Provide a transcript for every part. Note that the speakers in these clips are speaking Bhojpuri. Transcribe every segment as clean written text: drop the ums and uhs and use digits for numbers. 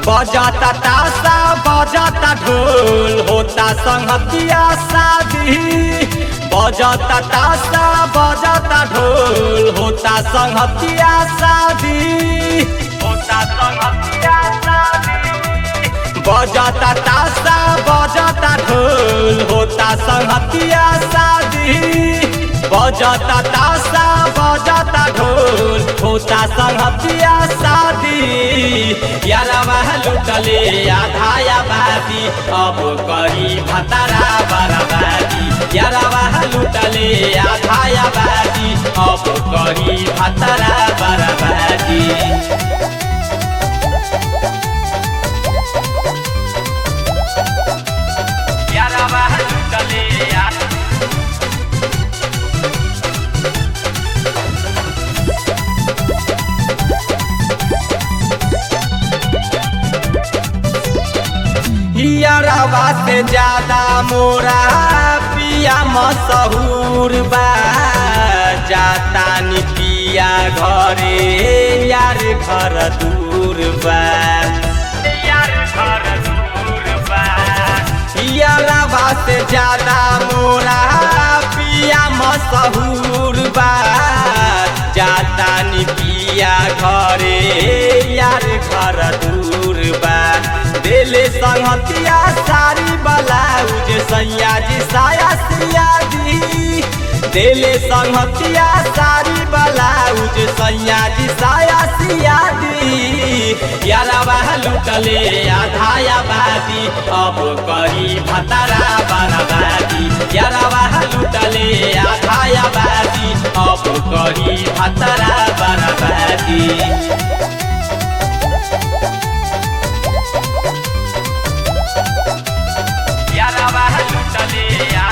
बजाता ताशा बजाता ढोल होता संगतिया शादी। बजाता ताशा बजाता ढोल होता संगतिया शादी। होता संगतिया शादी। बजाता ताशा बजाता ढोल होता संगतिया शादी। बजाता ताशा बजाता ढोल होता संगतिया शादी। यारवा लुटले आधा आबादी अब करी भतारा बर्बादी। यारवा लुटले आधा आबादी अब करी भतारा बर्बादी। यारवा लुटले यारवा से ज्यादा मोरा पिया मशहूर बा। जाता नी पिया घरे यार घर दूर बा। यार घर दूर बा। यारवा से ज्यादा मोरा पिया मशहूर बा। जाता नी पिया घरे यार घर दूर बा। देले संगतिया सारी ब्लाउज सैया जी साया सिया दी। देले संगतिया सारी ब्लाउज सैया जी साया सिया दी। यारवा लुटले आधा आबादी अब करी भतारा बर्बादी। यारवा लुटले आधा आबादी अब करी भतारा बर्बादी। यारवा लुटले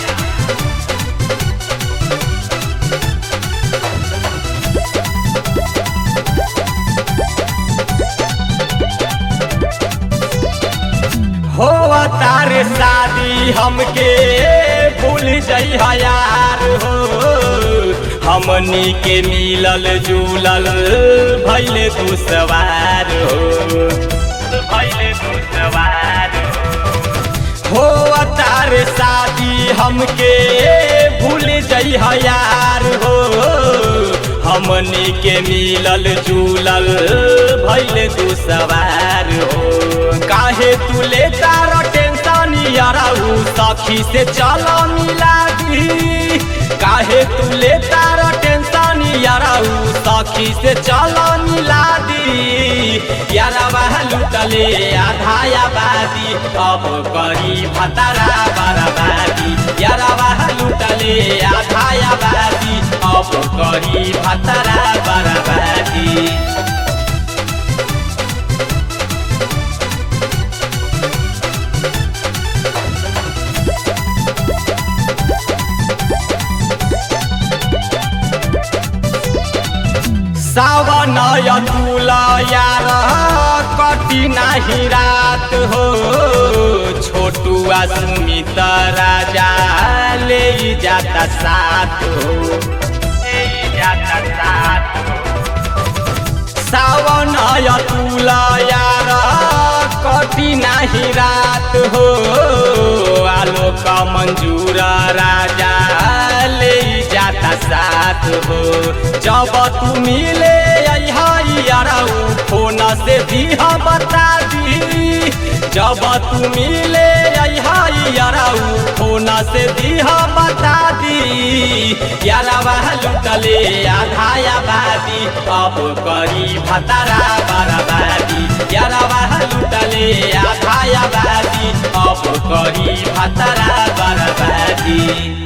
हो तारे शादी हमके भूल जाइ यार हो। हमनी के मिलल जुलल भइले दुसवार हो। भइले दुसवार हो तारे शादी हमके भूल जाइ यार हो। हमनी के मिलल जुलल भइले दुसवार हो। काहे तू लेता र टेंशन याराऊ सखी से चल मिला दी। काहे तू लेता र टेंशन याराऊ सखी से चल मिला दी। यारवा लुटले आधा आबादी अब करी भतारा बर्बादी। यारवा लुटले आधा आबादी अब करी भतारा बर्बादी। सावन अतुल यार कटी नाही रात हो। छोटुआ सुमित राजा ले जाता साथ हो। ले जाता साथ हो। सावन अतुल यार कटी नाही रात हो। आलोक मंजूर राजा ले जाता साथ हो। जब तू मिले याराऊ फोन से दिह बता दी। जब तू मिले याराऊ फोन से दिह बता दी। यारवा लुटले आधा आबादी अब करी भतारा बर्बादी। यारवा लुटले आधा आबादी अब करी भतारा बर्बादी।